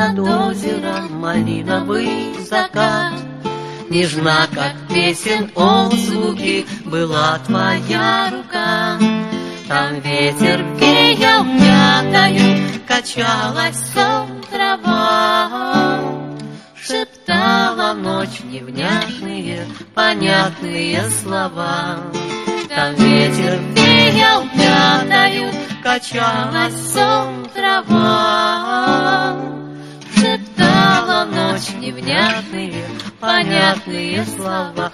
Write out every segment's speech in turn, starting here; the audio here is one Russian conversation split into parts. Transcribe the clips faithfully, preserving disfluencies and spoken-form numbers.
над озером малиновый закат. Нежна, как песен отзвуки, была твоя рука. Там ветер веял мятою, качалась сон трава. Шептала ночь невнятные, понятные слова. Там ветер веял мятою, качалась сон трава. Шептала ночь невнятные, понятные слова.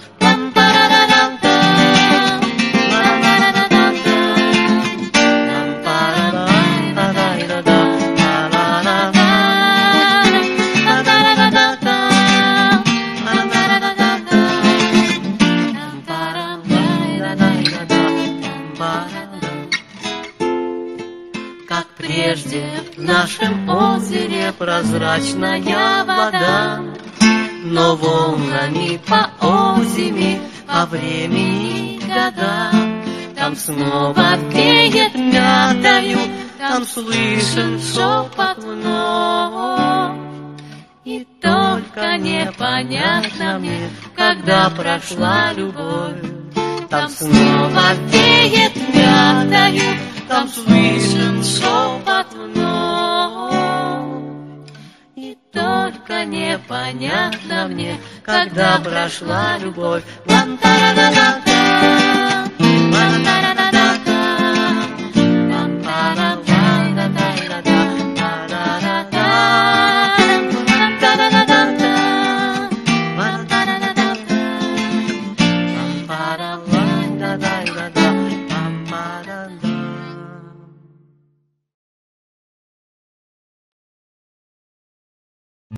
Как прежде в нашем озере прозрачная вода, но волнами по озими, по времени года. Там снова веет мятою, там слышен шепот вновь. И только непонятно мне, когда прошла любовь. Там снова веет мятою, там слышен шепот вновь. И только непонятно мне, когда прошла любовь. Лан-та-ра-ра-ра-та, лан-та-ра-ра-ра-та.